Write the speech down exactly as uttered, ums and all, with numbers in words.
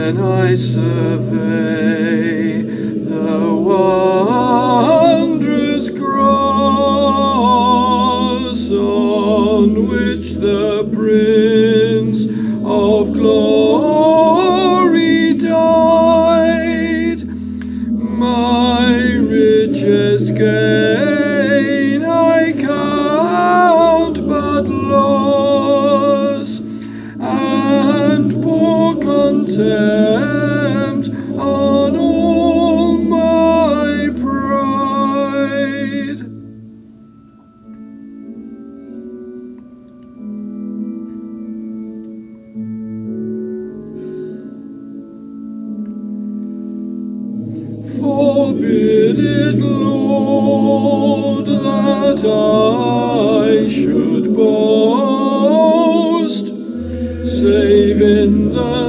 when I survey the wondrous cross on which the Prince of Glory died, my richest gain I count but loss, and pour contempt on all my pride. Forbid it, Lord, that I should boast, save in the